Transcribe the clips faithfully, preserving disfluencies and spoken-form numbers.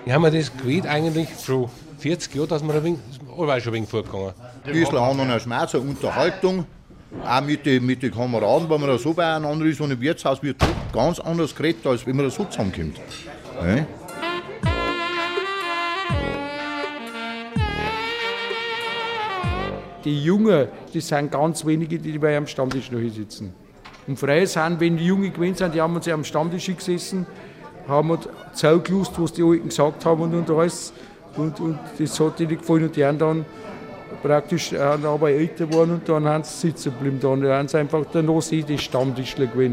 Wir haben das gewählt eigentlich schon vierzig Jahre, dass wir ein wenig, allweil schon ein wenig vorgegangen. Ein bisschen an Schmerz, eine Unterhaltung, auch mit den mit die Kameraden, wenn man da so beieinander ist und im Wirtshaus wird ganz anders geredet, als wenn man da so zusammenkommt. Ja? Die Jungen, das sind ganz wenige, die bei am Stammtisch noch hier sitzen. Und frei sind, wenn die Jungen gewesen sind, die haben uns ja am Stammtisch gesessen, haben uns zugelust, was die Alten gesagt haben und, und alles. Und, und das hat ihnen gefallen und die haben dann praktisch haben aber älter geworden und dann haben sie sitzen geblieben. Dann haben sie einfach danach sie die Stammtischler gewesen.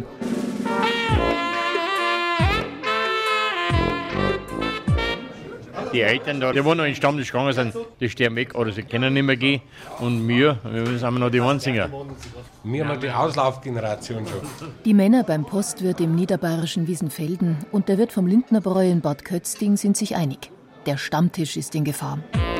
Die Eltern da, die wo noch in den Stammtisch gegangen sind, die sterben weg oder sie können nicht mehr gehen. Und wir, wir sind noch die Einzigen. Wir haben die Auslaufgeneration schon. Die Männer beim Postwirt im niederbayerischen Wiesenfelden und der Wirt vom Lindnerbräu in Bad Kötzding sind sich einig. Der Stammtisch ist in Gefahr.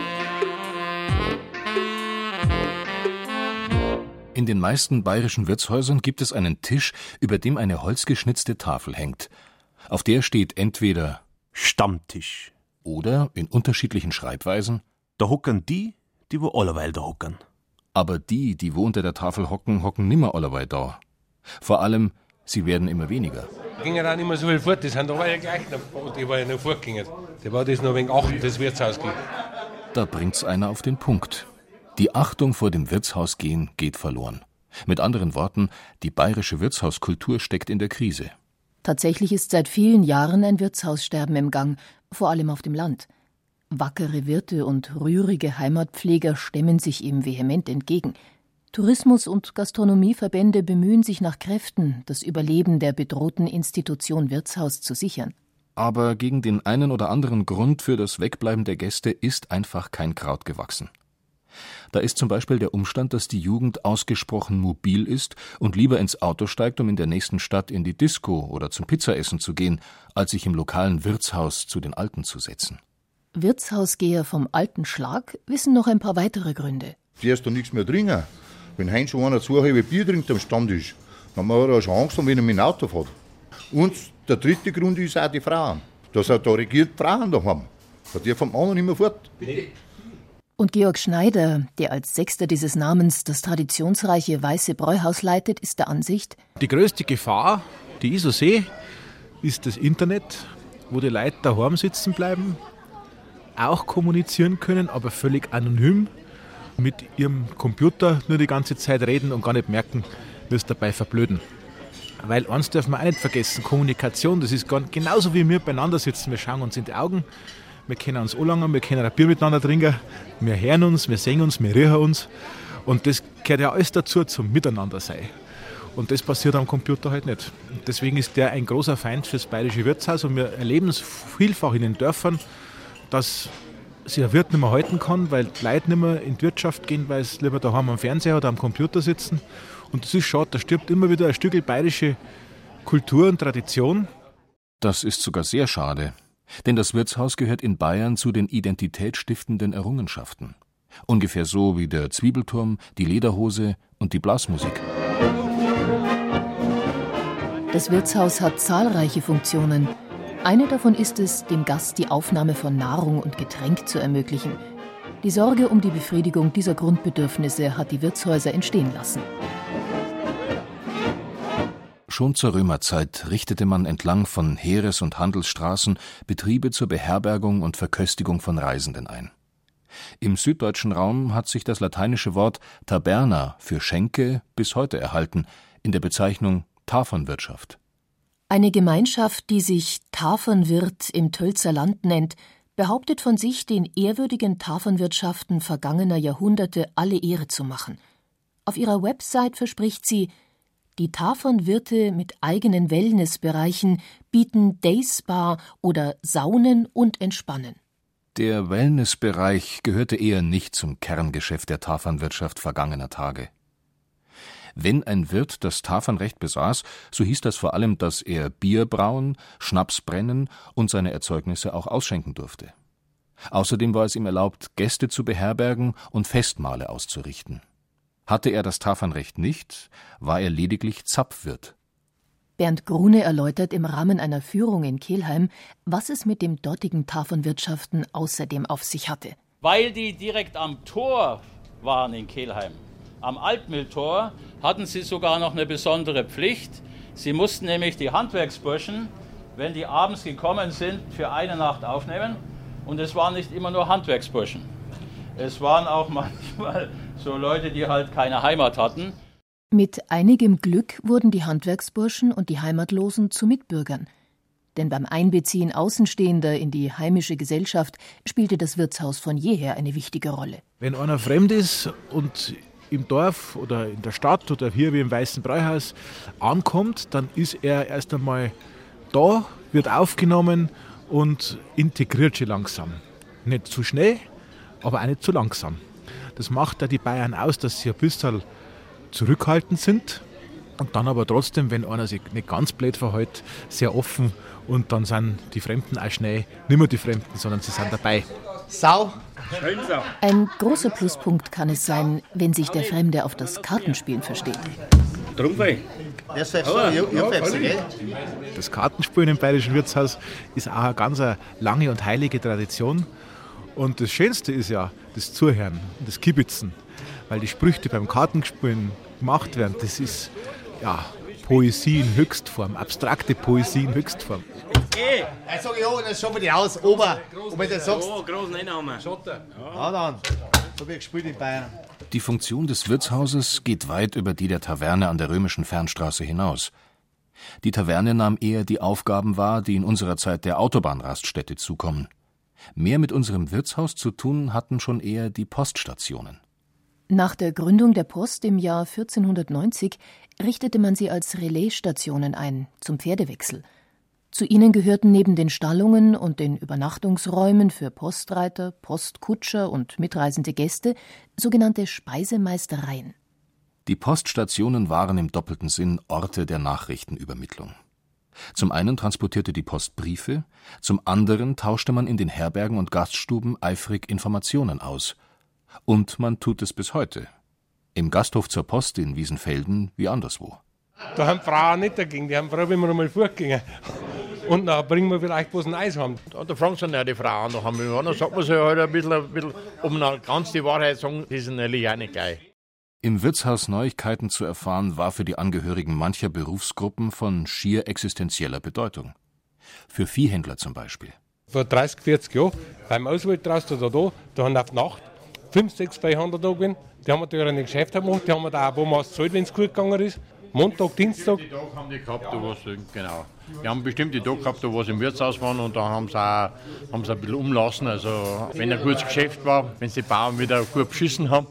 In den meisten bayerischen Wirtshäusern gibt es einen Tisch, über dem eine holzgeschnitzte Tafel hängt. Auf der steht entweder Stammtisch oder in unterschiedlichen Schreibweisen da hocken die, die wo alleweil da hocken. Aber die, die wo unter der Tafel hocken, hocken nimmer alleweil da. Vor allem, sie werden immer weniger. Ging ja auch nicht mehr so viel fort, die sind aber ja gleich noch, die war ja noch fortgegangen. Da war das noch ein wenig acht, das Wirtshaus geht. Da bringt's einer auf den Punkt. Die Achtung vor dem Wirtshausgehen geht verloren. Mit anderen Worten, die bayerische Wirtshauskultur steckt in der Krise. Tatsächlich ist seit vielen Jahren ein Wirtshaussterben im Gang, vor allem auf dem Land. Wackere Wirte und rührige Heimatpfleger stemmen sich ihm vehement entgegen. Tourismus- und Gastronomieverbände bemühen sich nach Kräften, das Überleben der bedrohten Institution Wirtshaus zu sichern. Aber gegen den einen oder anderen Grund für das Wegbleiben der Gäste ist einfach kein Kraut gewachsen. Da ist zum Beispiel der Umstand, dass die Jugend ausgesprochen mobil ist und lieber ins Auto steigt, um in der nächsten Stadt in die Disco oder zum Pizzaessen zu gehen, als sich im lokalen Wirtshaus zu den Alten zu setzen. Wirtshausgeher vom alten Schlag wissen noch ein paar weitere Gründe. Zuerst da nichts mehr trinken. Wenn heute schon einer zu halbe Bier trinkt am Stammtisch, dann hat er schon Angst, wenn er mit dem Auto fährt. Und der dritte Grund ist auch die Frauen. Dass er da regiert Frauen da haben. Da dürfen vom anderen nicht mehr fort. Und Georg Schneider, der als Sechster dieses Namens das traditionsreiche Weiße Bräuhaus leitet, ist der Ansicht: Die größte Gefahr, die ich so sehe, ist das Internet, wo die Leute daheim sitzen bleiben, auch kommunizieren können, aber völlig anonym, mit ihrem Computer nur die ganze Zeit reden und gar nicht merken, wie es dabei verblöden. Weil eins dürfen wir auch nicht vergessen, Kommunikation, das ist genauso wie wir beieinander sitzen, wir schauen uns in die Augen, wir können uns anlangen, wir können ein Bier miteinander trinken, wir hören uns, wir sehen uns, wir riechen uns und das gehört ja alles dazu, zum Miteinander sein. Und das passiert am Computer halt nicht. Deswegen ist der ein großer Feind fürs bayerische Wirtshaus und wir erleben es vielfach in den Dörfern, dass sich ein Wirt nicht mehr halten kann, weil die Leute nicht mehr in die Wirtschaft gehen, weil sie lieber daheim am Fernseher oder am Computer sitzen. Und das ist schade, da stirbt immer wieder ein Stück bayerische Kultur und Tradition. Das ist sogar sehr schade, denn das Wirtshaus gehört in Bayern zu den identitätsstiftenden Errungenschaften. Ungefähr so wie der Zwiebelturm, die Lederhose und die Blasmusik. Das Wirtshaus hat zahlreiche Funktionen. Eine davon ist es, dem Gast die Aufnahme von Nahrung und Getränk zu ermöglichen. Die Sorge um die Befriedigung dieser Grundbedürfnisse hat die Wirtshäuser entstehen lassen. Schon zur Römerzeit richtete man entlang von Heeres- und Handelsstraßen Betriebe zur Beherbergung und Verköstigung von Reisenden ein. Im süddeutschen Raum hat sich das lateinische Wort Taberna für Schenke bis heute erhalten, in der Bezeichnung Tafernwirtschaft. Eine Gemeinschaft, die sich Tafernwirt im Tölzer Land nennt, behauptet von sich, den ehrwürdigen Tafernwirtschaften vergangener Jahrhunderte alle Ehre zu machen. Auf ihrer Website verspricht sie, die Tafernwirte mit eigenen Wellnessbereichen bieten Dayspa oder Saunen und Entspannen. Der Wellnessbereich gehörte eher nicht zum Kerngeschäft der Tafernwirtschaft vergangener Tage. Wenn ein Wirt das Tafernrecht besaß, so hieß das vor allem, dass er Bier brauen, Schnaps brennen und seine Erzeugnisse auch ausschenken durfte. Außerdem war es ihm erlaubt, Gäste zu beherbergen und Festmahle auszurichten. Hatte er das Tafernrecht nicht, war er lediglich Zapfwirt. Bernd Grune erläutert im Rahmen einer Führung in Kelheim, was es mit dem dortigen Tafernwirtschaften außerdem auf sich hatte. Weil die direkt am Tor waren in Kelheim, am Altmühltor, hatten sie sogar noch eine besondere Pflicht. Sie mussten nämlich die Handwerksburschen, wenn die abends gekommen sind, für eine Nacht aufnehmen. Und es waren nicht immer nur Handwerksburschen. Es waren auch manchmal so Leute, die halt keine Heimat hatten. Mit einigem Glück wurden die Handwerksburschen und die Heimatlosen zu Mitbürgern. Denn beim Einbeziehen Außenstehender in die heimische Gesellschaft spielte das Wirtshaus von jeher eine wichtige Rolle. Wenn einer fremd ist und im Dorf oder in der Stadt oder hier wie im Weißen Bräuhaus ankommt, dann ist er erst einmal da, wird aufgenommen und integriert sich langsam. Nicht zu schnell, aber auch nicht zu langsam. Das macht ja die Bayern aus, dass sie ein bisschen zurückhaltend sind und dann aber trotzdem, wenn einer sich nicht ganz blöd verhält, sehr offen, und dann sind die Fremden auch schnell nicht mehr die Fremden, sondern sie sind dabei. Sau. Ein großer Pluspunkt kann es sein, wenn sich der Fremde auf das Kartenspielen versteht. Das Kartenspielen im Bayerischen Wirtshaus ist auch eine ganz lange und heilige Tradition. Und das Schönste ist ja das Zuhören und das Kibitzen. Weil die Sprüche, die beim Kartenspielen gemacht werden, das ist ja Poesie in Höchstform, abstrakte Poesie in Höchstform. Hey, ich sag ja, das schauen wir die aus, Ober. Und wenn du sagst, ja, großen Einnahmen. Ja, dann. So wie gespielt in Bayern. Die Funktion des Wirtshauses geht weit über die der Taverne an der römischen Fernstraße hinaus. Die Taverne nahm eher die Aufgaben wahr, die in unserer Zeit der Autobahnraststätte zukommen. Mehr mit unserem Wirtshaus zu tun hatten schon eher die Poststationen. Nach der Gründung der Post im Jahr vierzehnhundertneunzig richtete man sie als Relaisstationen ein, zum Pferdewechsel. Zu ihnen gehörten neben den Stallungen und den Übernachtungsräumen für Postreiter, Postkutscher und mitreisende Gäste sogenannte Speisemeistereien. Die Poststationen waren im doppelten Sinn Orte der Nachrichtenübermittlung. Zum einen transportierte die Post Briefe, zum anderen tauschte man in den Herbergen und Gaststuben eifrig Informationen aus. Und man tut es bis heute. Im Gasthof zur Post in Wiesenfelden wie anderswo. Da haben Frauen nicht dagegen, die haben froh, wenn wir einmal fortgehen. Und dann bringen wir vielleicht bloß ein Eis haben. Da fragen sie ja die Frauen noch einmal. Dann sagt man sich halt ein bisschen, ein bisschen, ob man ganz die Wahrheit sagen, das ist natürlich auch nicht geil. Im Wirtshaus Neuigkeiten zu erfahren, war für die Angehörigen mancher Berufsgruppen von schier existenzieller Bedeutung. Für Viehhändler zum Beispiel. Vor dreißig, vierzig Jahren, beim Auswald draußen oder da, da haben auf die Nacht fünf, sechs Viehhändler da gewesen. Die haben natürlich eine Geschäfte gemacht, die haben da auch, wo man es zahlt, wenn es gut gegangen ist. Montag, Dienstag. Die Tage haben die gehabt, da was, genau. Die haben bestimmte Tage gehabt, da was im Wirtshaus waren, und da haben sie auch, haben sie ein bisschen umlassen. Also, wenn ein gutes Geschäft war, wenn sie die Bauern wieder gut beschissen haben.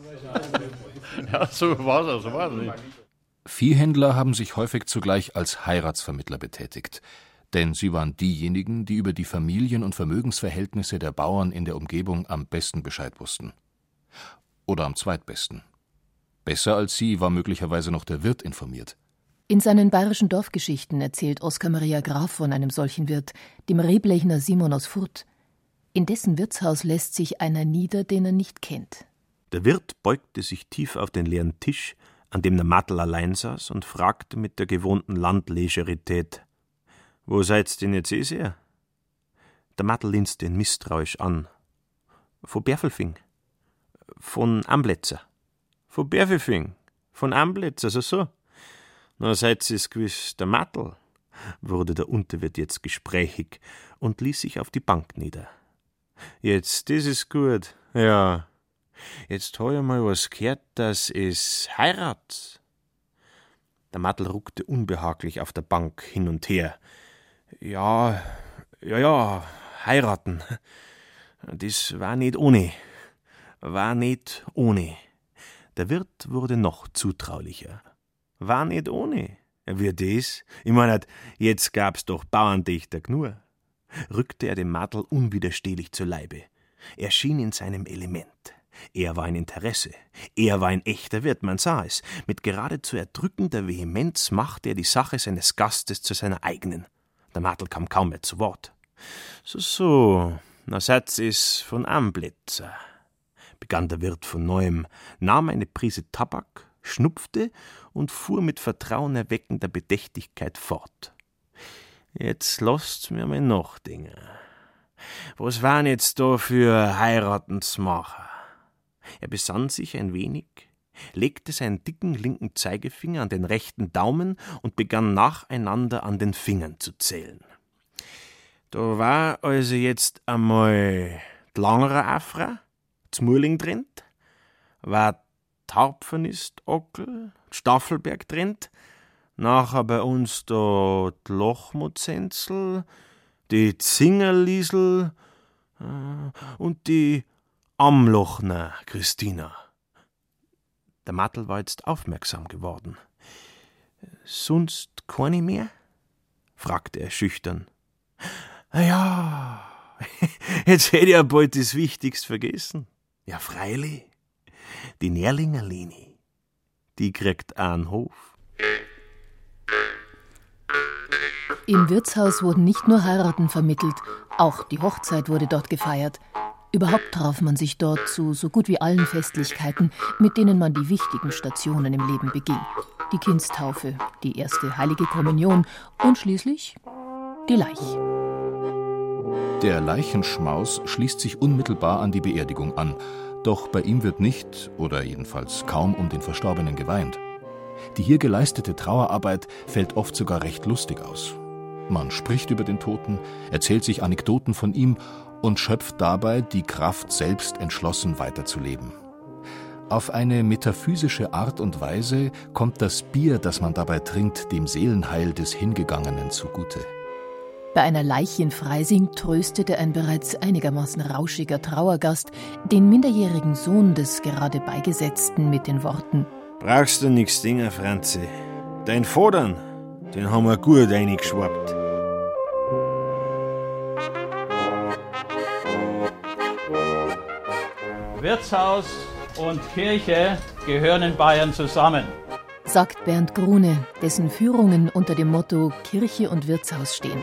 Ja, so war es, so war es nicht. Viehhändler haben sich häufig zugleich als Heiratsvermittler betätigt. Denn sie waren diejenigen, die über die Familien- und Vermögensverhältnisse der Bauern in der Umgebung am besten Bescheid wussten. Oder am zweitbesten. Besser als sie war möglicherweise noch der Wirt informiert. In seinen bayerischen Dorfgeschichten erzählt Oskar Maria Graf von einem solchen Wirt, dem Reblechner Simon aus Furth. In dessen Wirtshaus lässt sich einer nieder, den er nicht kennt. Der Wirt beugte sich tief auf den leeren Tisch, an dem der Mattel allein saß, und fragte mit der gewohnten Landlegerität: »Wo seid's denn jetzt eh sehr?« Der Mattel linste ihn misstrauisch an. »Von Berfelfing.« »Von Ambletzer.« »Von Berfelfing? Von Ambletzer, so so. Na, seid's es gewiss der Mattel«, wurde der Unterwirt jetzt gesprächig und ließ sich auf die Bank nieder. »Jetzt, das ist gut. Ja. Jetzt hab ich mal was gehört, dass es heirat.« Der Mattel ruckte unbehaglich auf der Bank hin und her. »Ja, ja, ja, heiraten. Das war nicht ohne. War nicht ohne.« Der Wirt wurde noch zutraulicher. »War nicht ohne. Wie das? Ich mein, jetzt gab's doch Bauerndichter genug.« Rückte er dem Mattel unwiderstehlich zu Leibe. Er schien in seinem Element. Er war ein Interesse. Er war ein echter Wirt, man sah es. Mit geradezu erdrückender Vehemenz machte er die Sache seines Gastes zu seiner eigenen. Der Mattel kam kaum mehr zu Wort. »So, so, na seid's es von Ambletzer«, begann der Wirt von Neuem, nahm eine Prise Tabak, schnupfte und fuhr mit vertrauenerweckender Bedächtigkeit fort. Jetzt lasst's mir mal nachdenken. Was waren jetzt da für Heiratensmacher? Er besann sich ein wenig, legte seinen dicken linken Zeigefinger an den rechten Daumen und begann nacheinander an den Fingern zu zählen. Da war also jetzt einmal d'Langerer Afra, d'Smurling drin, war d'Harpfenist-Ockel, d'Staffelberg drin, nachher bei uns da d'Lochmutzenzel, die Zingerliesel äh, und die Amlochner Christina. Der Mattel war jetzt aufmerksam geworden. »Sonst keine mehr?« fragte er schüchtern. »Na ja, jetzt hätte ich ja bald das Wichtigste vergessen. Ja, freilich, die Nährlinger Leni, die kriegt einen Hof.« Im Wirtshaus wurden nicht nur Heiraten vermittelt, auch die Hochzeit wurde dort gefeiert. Überhaupt traf man sich dort zu so gut wie allen Festlichkeiten, mit denen man die wichtigen Stationen im Leben beging. Die Kindstaufe, die erste heilige Kommunion und schließlich die Leiche. Der Leichenschmaus schließt sich unmittelbar an die Beerdigung an, doch bei ihm wird nicht, oder jedenfalls kaum, um den Verstorbenen geweint. Die hier geleistete Trauerarbeit fällt oft sogar recht lustig aus. Man spricht über den Toten, erzählt sich Anekdoten von ihm und schöpft dabei die Kraft, selbst entschlossen weiterzuleben. Auf eine metaphysische Art und Weise kommt das Bier, das man dabei trinkt, dem Seelenheil des Hingegangenen zugute. Bei einer Leiche in Freising tröstete ein bereits einigermaßen rauschiger Trauergast den minderjährigen Sohn des gerade Beigesetzten mit den Worten: »Brauchst du nix Dinger, Franzi. Dein Vodern, den haben wir gut eingeschwappt.« Wirtshaus und Kirche gehören in Bayern zusammen, sagt Bernd Grune, dessen Führungen unter dem Motto Kirche und Wirtshaus stehen.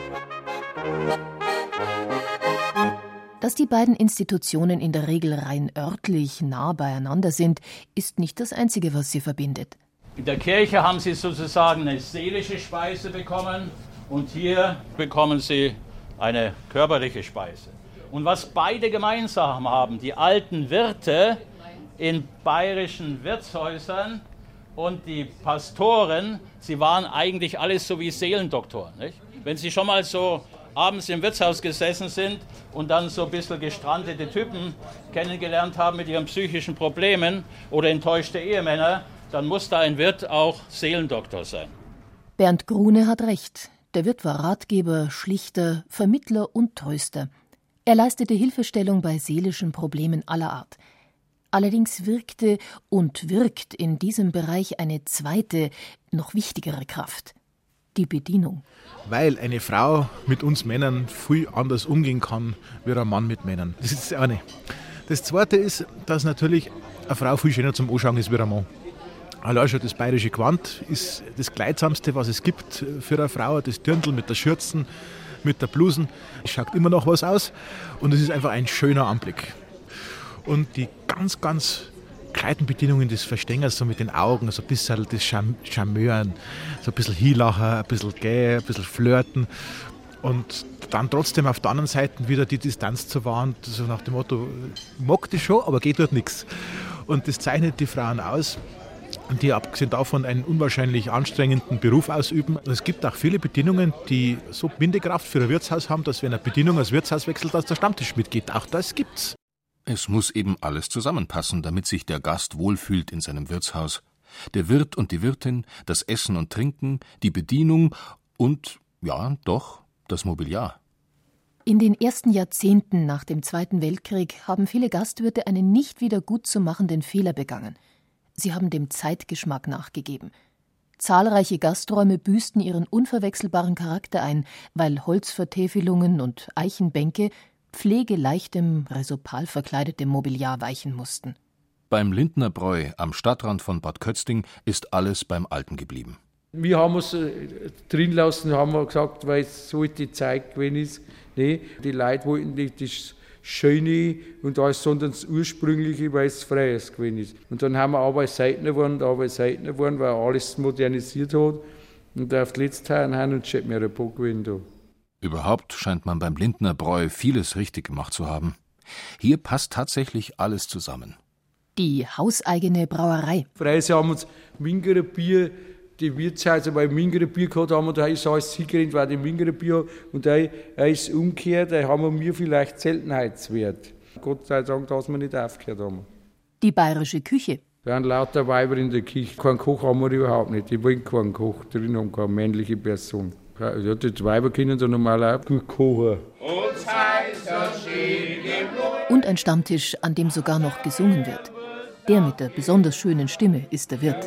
Dass die beiden Institutionen in der Regel rein örtlich nah beieinander sind, ist nicht das Einzige, was sie verbindet. In der Kirche haben sie sozusagen eine seelische Speise bekommen und hier bekommen sie eine körperliche Speise. Und was beide gemeinsam haben, die alten Wirte in bayerischen Wirtshäusern und die Pastoren, sie waren eigentlich alles so wie Seelendoktoren, nicht? Wenn sie schon mal so abends im Wirtshaus gesessen sind und dann so ein bisschen gestrandete Typen kennengelernt haben mit ihren psychischen Problemen oder enttäuschte Ehemänner, dann muss da ein Wirt auch Seelendoktor sein. Bernd Grune hat recht. Der Wirt war Ratgeber, Schlichter, Vermittler und Tröster. Er leistete Hilfestellung bei seelischen Problemen aller Art. Allerdings wirkte und wirkt in diesem Bereich eine zweite, noch wichtigere Kraft: die Bedienung. Weil eine Frau mit uns Männern viel anders umgehen kann, wie ein Mann mit Männern. Das ist das eine. Das zweite ist, dass natürlich eine Frau viel schöner zum Anschauen ist wie ein Mann. Allein schon das bayerische Gewand ist das Kleidsamste, was es gibt für eine Frau. Das Dirndl mit der Schürzen, mit der Blusen. Es schaut immer noch was aus und es ist einfach ein schöner Anblick. Und die ganz, ganz kleinen Bedienungen des Verstängers, so mit den Augen, so ein bisschen das Charm- Charmeuren, so ein bisschen hinlachen, ein bisschen gehen, ein bisschen flirten und dann trotzdem auf der anderen Seite wieder die Distanz zu wahren, so nach dem Motto, mag das schon, aber geht dort nichts. Und das zeichnet die Frauen aus, die abgesehen davon einen unwahrscheinlich anstrengenden Beruf ausüben. Und es gibt auch viele Bedienungen, die so Bindekraft für ein Wirtshaus haben, dass wenn eine Bedienung das Wirtshaus wechselt, dass der Stammtisch mitgeht. Auch das gibt's. Es muss eben alles zusammenpassen, damit sich der Gast wohlfühlt in seinem Wirtshaus. Der Wirt und die Wirtin, das Essen und Trinken, die Bedienung und, ja, doch, das Mobiliar. In den ersten Jahrzehnten nach dem Zweiten Weltkrieg haben viele Gastwirte einen nicht wieder gut zu machenden Fehler begangen. Sie haben dem Zeitgeschmack nachgegeben. Zahlreiche Gasträume büßten ihren unverwechselbaren Charakter ein, weil Holzvertäfelungen und Eichenbänke pflegeleichtem, resopal verkleidetem Mobiliar weichen mussten. Beim Lindner Bräu am Stadtrand von Bad Kötzting ist alles beim Alten geblieben. Wir haben es drin lassen, haben wir gesagt, weil es so die Zeit gewesen ist. Nee, die Leute wollten das Schöne und alles, sondern das Ursprüngliche, weil es Freies gewesen ist. Und dann haben wir aber Seiten geworden, aber Seiten geworden, weil alles modernisiert hat. Und auf die letzte Teil haben uns schon mehr ein paar gewesen da. Überhaupt scheint man beim Lindner Bräu vieles richtig gemacht zu haben. Hier passt tatsächlich alles zusammen. Die hauseigene Brauerei. Freise haben uns Mingerer Bier, die Wirtshäuser, weil Mingerer Bier gehabt haben, und da ist alles hingerannt, weil die Mingerer Bier, und da ist umgekehrt, da haben wir vielleicht Seltenheitswert. Gott sei Dank, dass wir nicht aufgehört haben. Die bayerische Küche. Wir haben lauter Weiber in der Küche. Keinen Koch haben wir überhaupt nicht. Die wollen keinen Koch drin haben, keine männliche Person. Ja, die Weiber können so normal auch gut kochen. Und ein Stammtisch, an dem sogar noch gesungen wird. Der mit der besonders schönen Stimme ist der Wirt.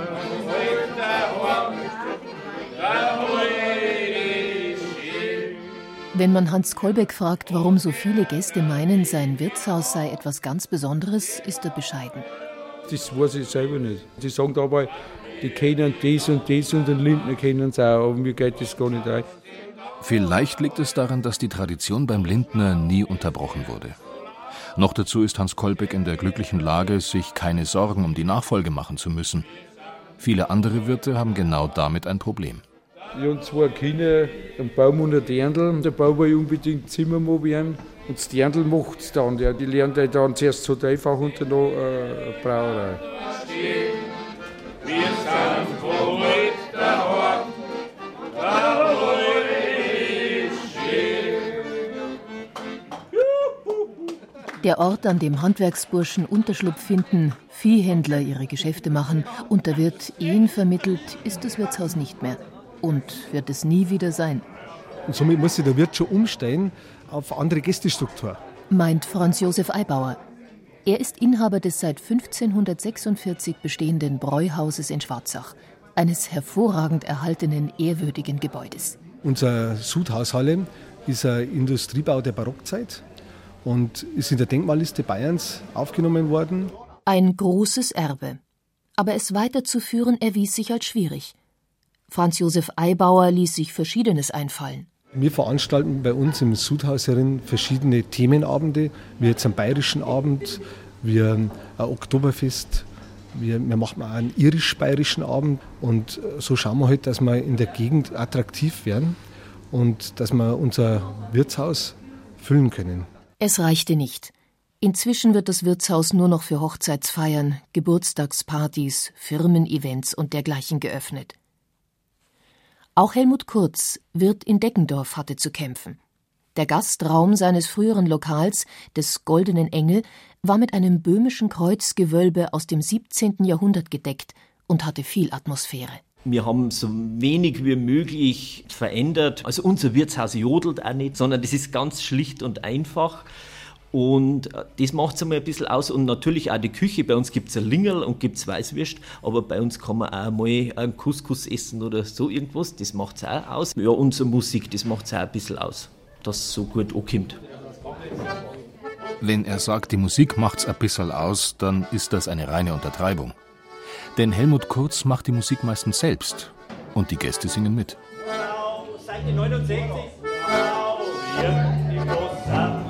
Wenn man Hans Kolbeck fragt, warum so viele Gäste meinen, sein Wirtshaus sei etwas ganz Besonderes, ist er bescheiden. Das weiß ich selber nicht. Die sagen dabei, die kennen das und das und den Lindner kennen es auch, aber mir geht das gar nicht ein. Vielleicht liegt es daran, dass die Tradition beim Lindner nie unterbrochen wurde. Noch dazu ist Hans Kolbeck in der glücklichen Lage, sich keine Sorgen um die Nachfolge machen zu müssen. Viele andere Wirte haben genau damit ein Problem. Ich habe zwei Kinder, einen Baum und einen Dirndl. Der Baum will unbedingt Zimmermann werden. Und das Dirndl macht es dann. Ja, die lernt dann zuerst so einfach und dann noch äh, eine Brauerei. Wir sind voll mit der Hort, da Der Ort, an dem Handwerksburschen Unterschlupf finden, Viehhändler ihre Geschäfte machen und der Wirt Ehen vermittelt, ist das Wirtshaus nicht mehr. Und wird es nie wieder sein. Und somit muss sich der Wirt schon umstellen auf andere Gästestruktur. Meint Franz Josef Eibauer. Er ist Inhaber des seit fünfzehnhundertsechsundvierzig bestehenden Bräuhauses in Schwarzach, eines hervorragend erhaltenen, ehrwürdigen Gebäudes. Unsere Sudhaushalle ist ein Industriebau der Barockzeit und ist in der Denkmalliste Bayerns aufgenommen worden. Ein großes Erbe. Aber es weiterzuführen erwies sich als schwierig. Franz Josef Eibauer ließ sich Verschiedenes einfallen. Wir veranstalten bei uns im Sudhaus herin verschiedene Themenabende, wie jetzt einen bayerischen Abend, wie ein Oktoberfest, wir, wir machen auch einen irisch-bayerischen Abend. Und so schauen wir halt, dass wir in der Gegend attraktiv werden und dass wir unser Wirtshaus füllen können. Es reichte nicht. Inzwischen wird das Wirtshaus nur noch für Hochzeitsfeiern, Geburtstagspartys, Firmen-Events und dergleichen geöffnet. Auch Helmut Kurz, Wirt in Deggendorf, hatte zu kämpfen. Der Gastraum seines früheren Lokals, des Goldenen Engel, war mit einem böhmischen Kreuzgewölbe aus dem siebzehnten Jahrhundert gedeckt und hatte viel Atmosphäre. Wir haben so wenig wie möglich verändert. Also unser Wirtshaus jodelt auch nicht, sondern das ist ganz schlicht und einfach. Und das macht es einmal ein bisschen aus. Und natürlich auch die Küche. Bei uns gibt es ein Lingerl und gibt es Weißwürst. Aber bei uns kann man auch mal einen Couscous essen oder so irgendwas. Das macht es auch aus. Ja, unsere Musik, das macht es auch ein bisschen aus, dass es so gut ankommt. Wenn er sagt, die Musik macht's ein bisschen aus, dann ist das eine reine Untertreibung. Denn Helmut Kurz macht die Musik meistens selbst. Und die Gäste singen mit. Seite neunundsechzig. Wir, die Großsachen.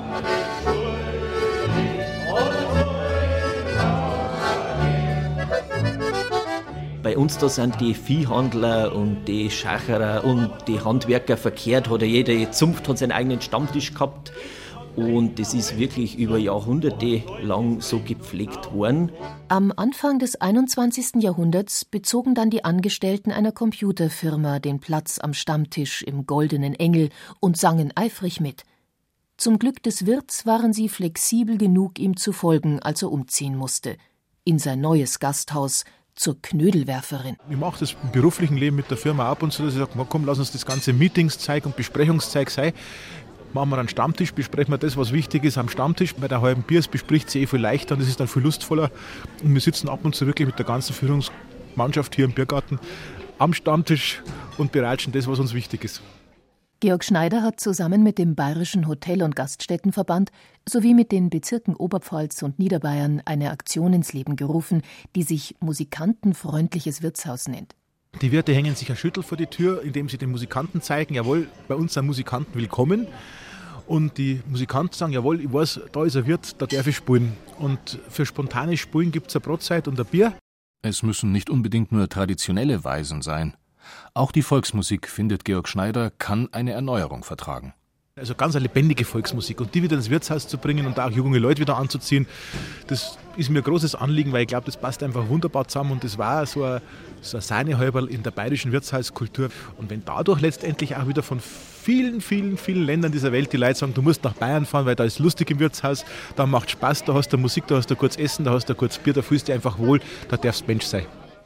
Bei uns da sind die Viehhandler und die Schacherer und die Handwerker verkehrt. Hat ja jede Zunft hat seinen eigenen Stammtisch gehabt. Und das ist wirklich über Jahrhunderte lang so gepflegt worden. Am Anfang des einundzwanzigsten Jahrhunderts bezogen dann die Angestellten einer Computerfirma den Platz am Stammtisch im Goldenen Engel und sangen eifrig mit. Zum Glück des Wirts waren sie flexibel genug, ihm zu folgen, als er umziehen musste. In sein neues Gasthaus, zur Knödelwerferin. Ich mache das im beruflichen Leben mit der Firma ab und so, dass ich sage, komm, lass uns das ganze Meetingszeug und Besprechungszeug sein. Machen wir einen Stammtisch, besprechen wir das, was wichtig ist am Stammtisch. Bei der halben Bier bespricht sich eh viel leichter und das ist dann viel lustvoller. Und wir sitzen ab und zu wirklich mit der ganzen Führungsmannschaft hier im Biergarten am Stammtisch und bereitschen das, was uns wichtig ist. Georg Schneider hat zusammen mit dem Bayerischen Hotel- und Gaststättenverband sowie mit den Bezirken Oberpfalz und Niederbayern eine Aktion ins Leben gerufen, die sich Musikantenfreundliches Wirtshaus nennt. Die Wirte hängen sich ein Schüttel vor die Tür, indem sie den Musikanten zeigen, jawohl, bei uns sind Musikanten willkommen. Und die Musikanten sagen, jawohl, ich weiß, da ist ein Wirt, da darf ich spielen. Und für spontanes Spielen gibt es eine Brotzeit und ein Bier. Es müssen nicht unbedingt nur traditionelle Weisen sein. Auch die Volksmusik, findet Georg Schneider, kann eine Erneuerung vertragen. Also ganz eine lebendige Volksmusik und die wieder ins Wirtshaus zu bringen und auch junge Leute wieder anzuziehen, das ist mir ein großes Anliegen, weil ich glaube, das passt einfach wunderbar zusammen und das war so ein, so ein Sahnehäuberl in der bayerischen Wirtshauskultur. Und wenn dadurch letztendlich auch wieder von vielen, vielen, vielen Ländern dieser Welt die Leute sagen, du musst nach Bayern fahren, weil da ist lustig im Wirtshaus, da macht Spaß, da hast du Musik, da hast du kurz Essen, da hast du kurz Bier, da fühlst du dich einfach wohl, da darfst du Mensch sein.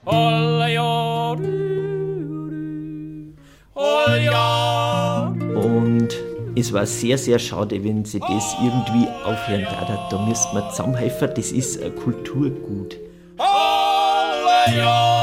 Und es war sehr, sehr schade, wenn sie das irgendwie aufhören darf. Da müsste man zusammenhelfen, das ist ein Kulturgut. Alle Jahr.